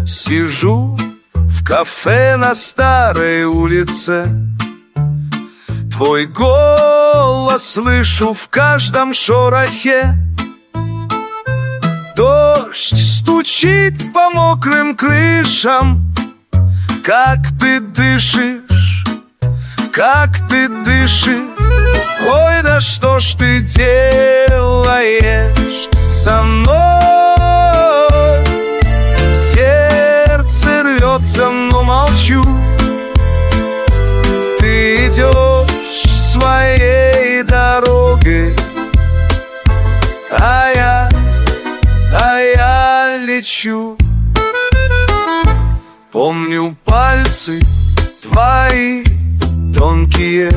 Сижу в кафе на старой улице, твой голос слышу в каждом шорохе. Дождь стучит по мокрым крышам. Как ты дышишь, как ты дышишь. Ой, да что ж ты делаешь со мной? Сердце рвется, но молчу. Ты идешь своей дорогой, а я лечу. Помню пальцы твои тонкие,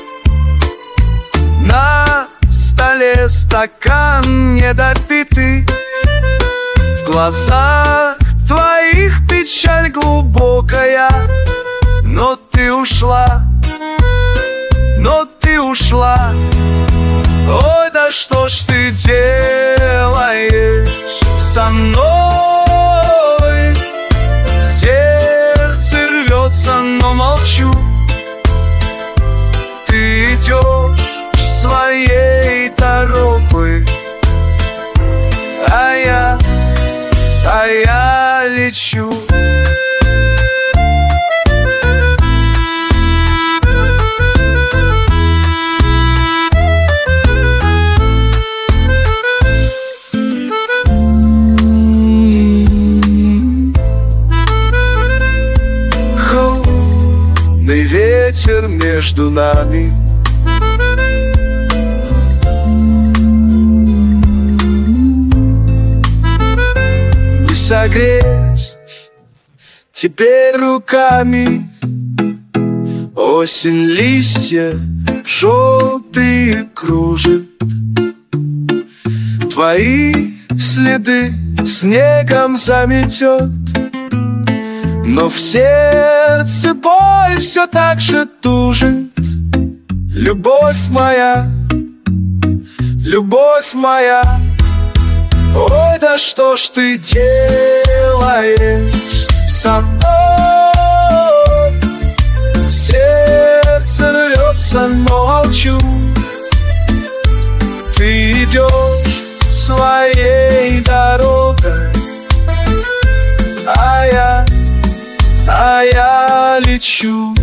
на столе стакан недопитый, в глазах твоих печаль глубокая. Но ты ушла, но ты ушла. Ой, да что ж ты делаешь со мной? Сердце рвется, но молчу. Ты идешь своей дорогой, а я лечу. Холодный ветер между нами, не согреть теперь руками. Осень листья желтые кружит, твои следы снегом заметет. Но в сердце боль все так же тужит. Любовь моя, любовь моя. Ой, да что ж ты делаешь со мной? Сердце рвется, но молчу. Ты идешь своей дорогой, а я лечу.